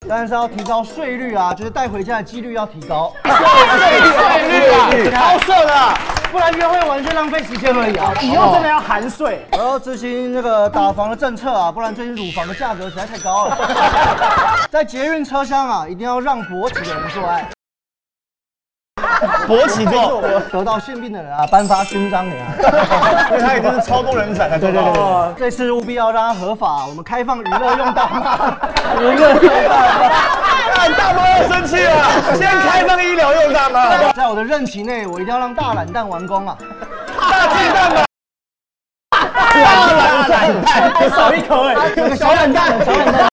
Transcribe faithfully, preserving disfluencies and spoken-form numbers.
当然是要提高税率啊，就是带回家的几率要提高。 税率啊， 高设的，不然约会完全浪费时间而已啊。 以后真的要含税。 我要执行那个打房的政策啊，不然最近乳房的价格实在太高了。在捷运车厢啊，一定要让勃起的人做爱。 勃起做， 得到性病的人啊，颁发勋章给他， 因为他已经是超多人才才做到。对对对， 这次务必要让它合法，我们开放娱乐用大麻，娱乐用大麻， 大妈要生气了，先开放医疗用大麻。 在我的任期内，我一定要让大懒蛋完工啊！ 大鸡蛋嘛， 大懒蛋，还少一口哎， 有个小懒蛋，小懒蛋。